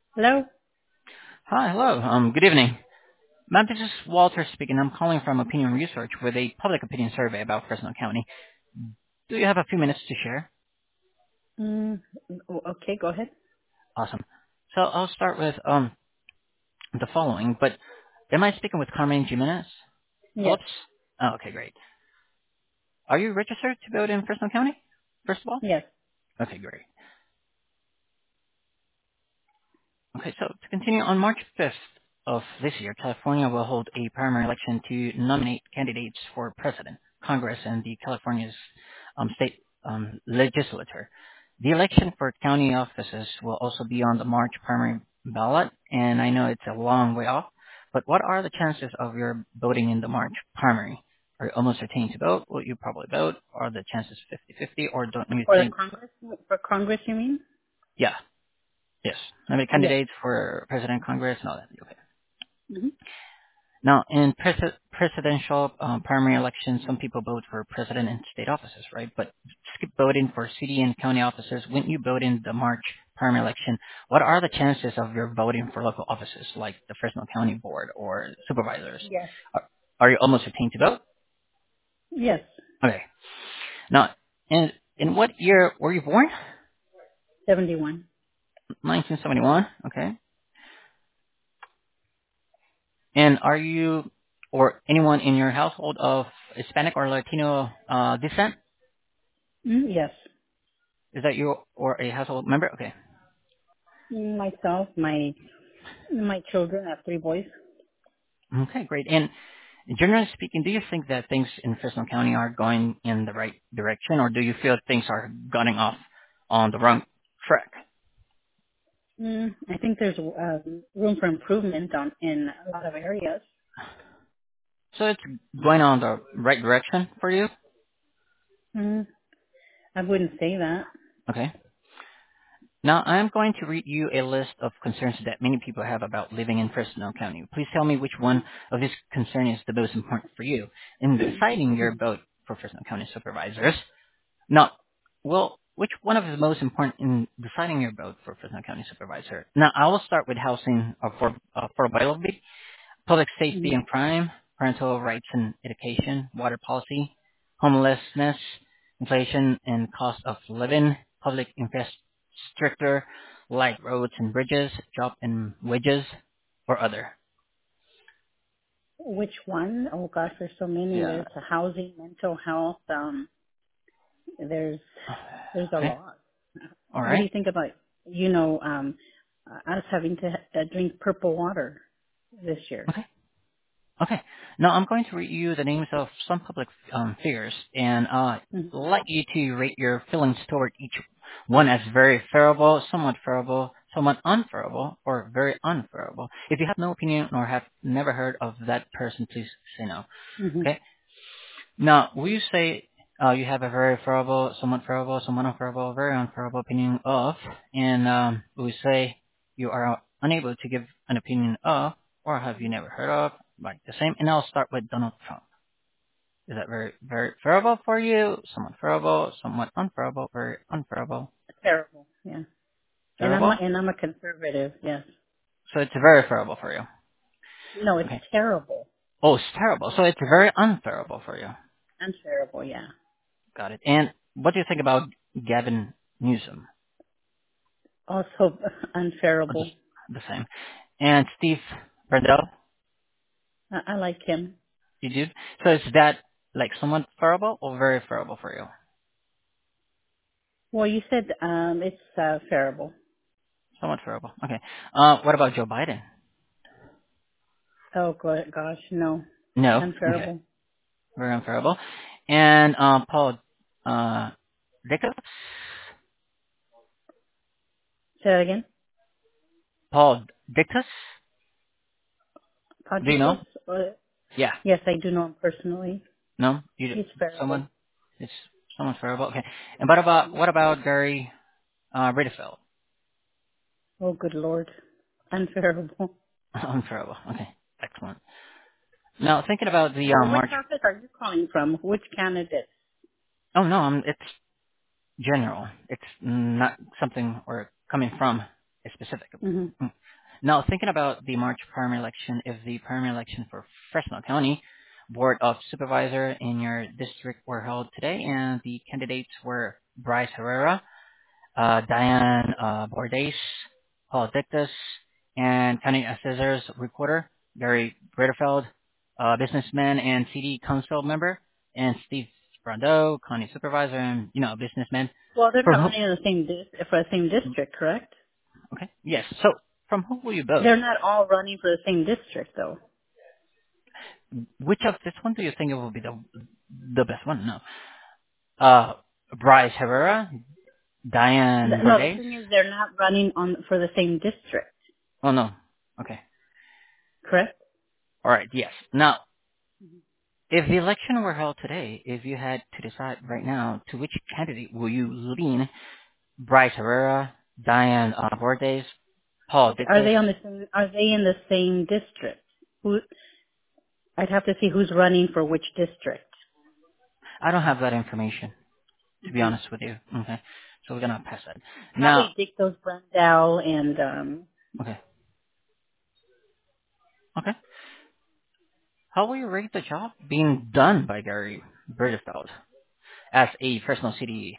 Hello? Hi, hello. Good evening. Ma'am, this is Walter speaking. I'm calling from Opinion Research with a public opinion survey about Fresno County. Do you have a few minutes to share? Mm, okay, go ahead. Awesome. So I'll start with the following, but am I speaking with Carmen Jimenez Yes. Phillips? Oh, okay, great. Are you registered to vote in Fresno County, first of all? Yes. Okay, great. Okay, so to continue, on March 5th of this year, California will hold a primary election to nominate candidates for president, Congress, and the California's state legislature. The election for county offices will also be on the March primary ballot, and I know it's a long way off, but what are the chances of your voting in the March primary? Are you almost certain to vote? Will you probably vote? Are the chances 50-50, or don't you For the think, Congress? For Congress, you mean? yeah, yes, nominate Yes. candidates for president, Congress, and all that? Okay. hmm Now, in presidential primary elections, some people vote for president and state offices, right? But skip voting for city and county offices. When you vote in the March primary election, what are the chances of your voting for local offices like the Fresno County Board or supervisors? Yes. Are, are you almost certain to vote? Yes. Okay. Now, in what year were you born? 71. 1971. Okay. And are you or anyone in your household of Hispanic or Latino descent? Yes. Is that you or a household member? Okay. Myself, my children, I have 3 boys. Okay, great. And generally speaking, do you think that things in Fresno County are going in the right direction, or do you feel things are getting off on the wrong track? I think there's room for improvement in a lot of areas. So it's going on the right direction for you? Mm, I wouldn't say that. Okay. Now I'm going to read you a list of concerns that many people have about living in Fresno County. Please tell me which one of these concerns is the most important for you in deciding your vote for Fresno County supervisors. Now, well, which one of the most important in deciding your vote for Fresno County Supervisor? Now, I will start with housing affordability, public safety Mhm. and crime, parental rights and education, water policy, homelessness, inflation and cost of living, public infrastructure, like roads and bridges, job and wages, or other. Which one? Oh gosh, there's so many. Yeah. There's housing, mental health. There's a Okay. lot. All What do right. you think about, us having to drink purple water this year? Okay. Okay. Now I'm going to read you the names of some public figures, and hmm like you to rate your feelings toward each one as very favorable, somewhat unfavorable, or very unfavorable. If you have no opinion or have never heard of that person, please say no. hmm Okay. Now, will you say you have a very favorable, somewhat unfavorable, very unfavorable opinion of, and will you say you are unable to give an opinion of, or have you never heard of, like the same? And I'll start with Donald Trump. Is that very, very favorable for you? Somewhat favorable, somewhat unfavorable, very unfavorable, Terrible. Yeah. favorable? And I'm a conservative. Yes. So it's very favorable for you. No, it's Okay. terrible. Oh, it's terrible. So it's very unfavorable for you. Unfavorable. Yeah. Got it. And what do you think about Gavin Newsom? Also Or just unfavorable. the same. And Steve Brendel, I like him. you do? So is that like somewhat favorable or very favorable for you? Well, you said it's favorable. Somewhat favorable. Okay. What about Joe Biden? Oh gosh, no. No. Okay. Unfavorable. Very unfavorable. And Paul Dickus? Say that again. Paul Dickus? Do you know? Podicus? Yeah. Yes, I do know him personally. No? You He's favorable. someone? It's somewhat favorable. Okay. And what about Gary Ridefeld? Oh, good lord. Unfavorable. Unfavorable. Okay. Excellent. Now thinking about the Well, which March. office are you calling from? Which candidate? Oh no, it's general. It's not something we're coming from. specifically. Hmm. Mm. Now, thinking about the March primary election, if the primary election for Fresno County Board of Supervisor in your district were held today, and the candidates were Bryce Herrera, Diane Bordes, Paul Dictus, and County Assessor's Recorder, Gary Britterfeld, businessman and city council member, and Steve Brando, County Supervisor and, businessman. Well, they're From not who? running in the same for the same district, correct? Okay. Yes. So, from who will you vote? They're not all running for the same district, though. Which of this one do you think it will be the best one? No. Uh, Bryce Herrera, Diane No, the Bordes. thing is, they're not running on for the same district, Oh no. Okay. correct? All right. Yes. Now, if the election were held today, if you had to decide right now to which candidate will you lean, Bryce Herrera, Diane Bordes, Paul Okay, are Dictus? they on the same? Are they in the same district? Who? I'd have to see who's running for which district. I don't have that information, to be Hmm. honest with you. Okay. So we're gonna pass that. Now, Probably Dictos Brandel and okay. Okay. How will you rate the job being done by Gary Britterfeld as a Fresno City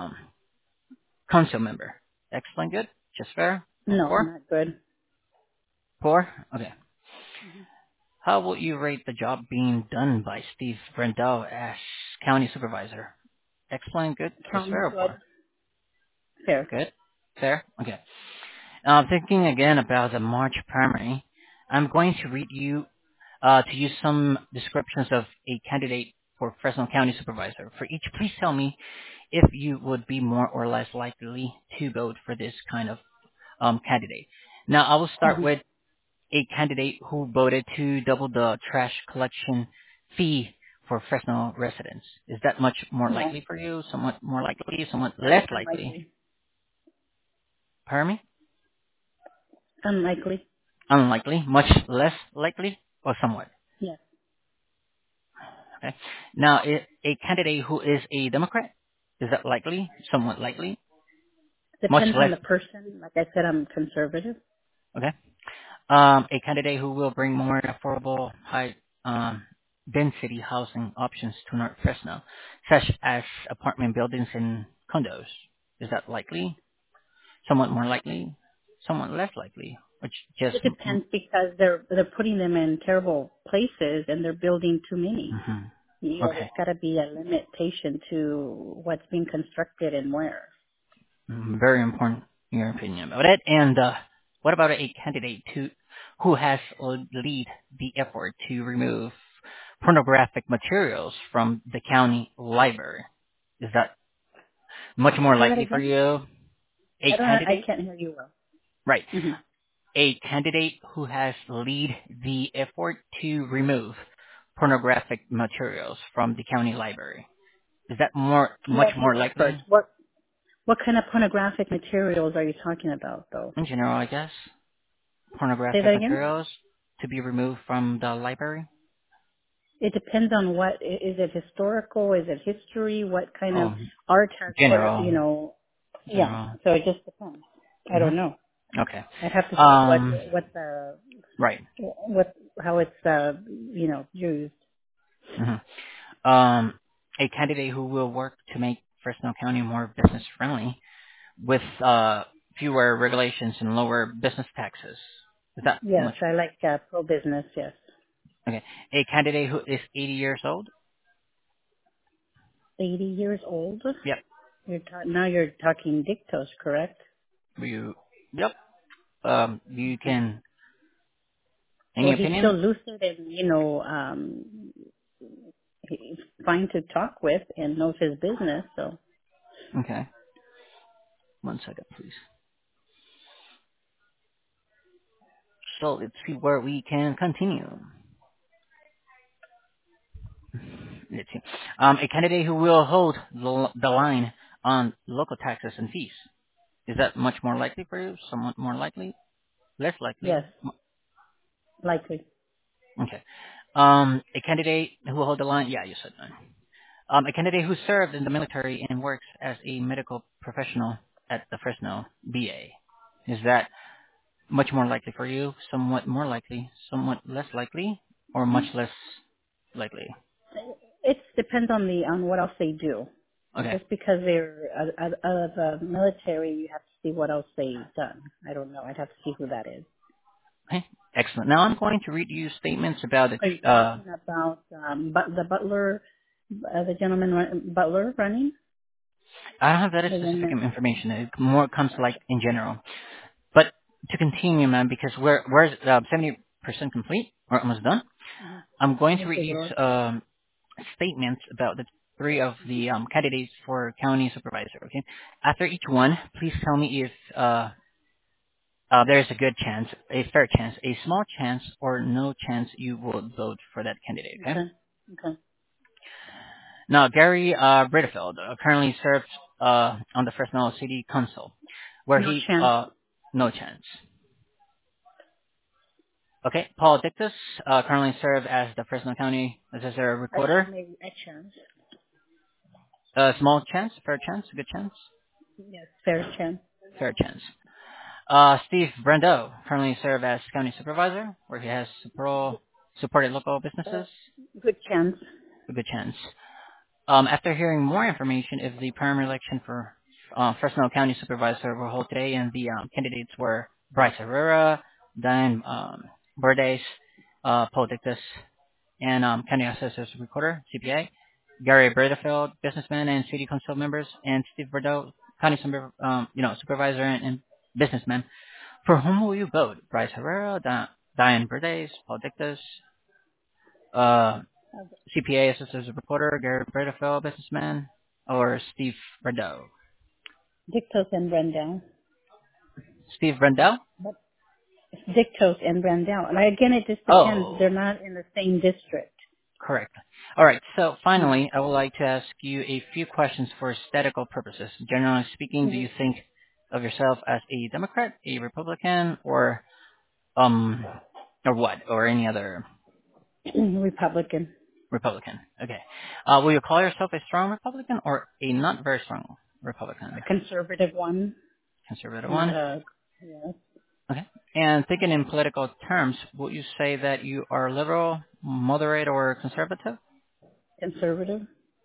council member? Excellent, good, just fair, or no, poor? not good. Poor? Okay. Hmm. How will you rate the job being done by Steve Brendel as county supervisor? Excellent, good, just From fair, or good, poor? fair. Good, fair, okay. Thinking again about the March primary, I'm going to read you to use some descriptions of a candidate for Fresno County Supervisor. For each, please tell me if you would be more or less likely to vote for this kind of candidate. Now, I will start Hmm. with a candidate who voted to double the trash collection fee for Fresno residents. Is that much more No, likely for you? Somewhat more likely? Somewhat less likely? unlikely. Pardon me? Unlikely. Unlikely? Much less likely? Or somewhat? Yes. Okay. Now, a candidate who is a Democrat, is that likely? Somewhat likely? Much Depends on less? the person. Like I said, I'm conservative. Okay. A candidate who will bring more affordable, high density housing options to North Fresno, such as apartment buildings and condos. Is that likely? Somewhat more likely? Somewhat less likely? Which just It depends because they're putting them in terrible places and they're building too many. mhm. You know, Okay. there's got to be a limitation to what's being constructed and where. Very important in your opinion about it. And what about a candidate who has lead the effort to remove pornographic materials from the county library? Is that much more Say that likely for again. you? A I candidate? can't hear you well. Right. Hmm. A candidate who has lead the effort to remove pornographic materials from the county library. Is that much Well, more the effort. likely? What kind of pornographic materials are you talking about, though? In general, I guess. Say that Pornographic again. materials to be removed from the library? It depends on what is it historical? Is it history? What kind of Oh, art has what general. you know? Yeah. General. So it just depends. I hmm don't know. Okay. I'd have to see Um, what the right. what how it's used. hmm a candidate who will work to make Fresno County more business friendly with fewer regulations and lower business taxes. Is that Yes, much? I like pro business. Yes, Okay. A candidate who is 80 years old? 80 years old. Yep. Now you're talking dictos, correct? You, yep. You can, any Well, he's still opinion? lucid and he's fine to talk with and knows his business. So Okay. One second, please. So let's see where we can continue. Let's see. A candidate who will hold the line on local taxes and fees. Is that much more likely for you? Somewhat more likely? Less likely? yes, likely. Okay. A candidate who will hold the line? Yeah, you said no. A candidate who served in the military and works as a medical professional at the Fresno VA. Is that much more likely for you, somewhat more likely, somewhat less likely, or much less likely? It depends on what else they do. Okay. Just because they're out of the military, you have to see what else they've done. I don't know. I'd have to see who that is. Okay. Excellent. Now I'm going to read you statements about Are you the. talking about the butler, the gentleman butler running? I don't have that The young specific man? information. It more comes like Okay. in general. But to continue, ma'am, because we're 70% complete, or almost done. I'm going to read Okay, you Lord. statements about the three of the candidates for county supervisor. Okay. After each one, please tell me if there's a good chance, a fair chance, a small chance, or no chance you will vote for that candidate. Okay. Okay. Okay. Now, Gary Britterfield currently serves on the Fresno City Council, where No he chance. no chance. Okay, Paul Dictus currently serves as the Fresno County Assessor Recorder. Maybe a chance. Small chance, fair chance, good chance, Yes, fair chance. fair chance. Steve Brendo currently serves as County Supervisor, where he has supported local businesses. Good chance. A good chance. After hearing more information, if the primary election for Fresno County Supervisor will hold today, and the candidates were Bryce Herrera, Diane Verdes, Paul Dictus, and County Assessor's Recorder, CPA, Gary Bredefeld, businessman and city council members, and Steve Bordeaux, County Supervisor and businessman. For whom will you vote? Bryce Herrera, Diane Verdes, Paul Dictus, uh, CPA Assessor's Reporter, Gary Bredefeld, businessman, or Steve Bordeaux? Dictos and Brandel. Steve Brendel? But it's Dictos and Brandel. And again, it just depends. Oh, They're not in the same district. correct. All right. So finally, Mm-hmm. I would like to ask you a few questions for statistical purposes. Generally speaking, do you think of yourself as a Democrat, a Republican, um, or what, or any other Republican. Republican? Okay. Will you call yourself a strong Republican or a not very strong A Republican? conservative one. Conservative Not one. a, yes, Okay. And thinking in political terms, would you say that you are liberal, moderate, or conservative? conservative.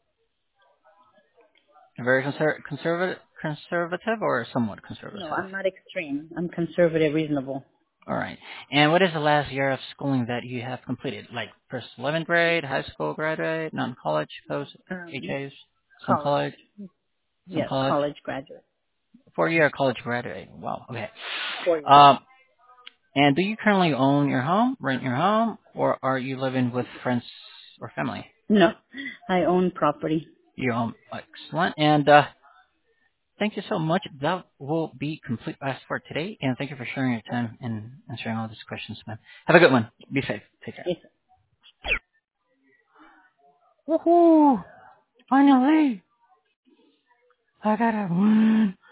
Very conservative, or somewhat No, conservative? I'm not extreme. I'm conservative, reasonable. All right. And what is the last year of schooling that you have completed? Like first 11th grade, high school graduate, non-college, post HAs, some College. college, some Yes, college, college graduate. 4-year college graduate. Wow. Okay. 4 years. Um, and do you currently own your home, rent your home, or are you living with friends or family? No, I own property. You own. Excellent. And thank you so much. That will be complete as for today. And thank you for sharing your time and answering all these questions, man. Have a good one. Be safe. Take care. Yes. Woohoo! Finally, I got a win.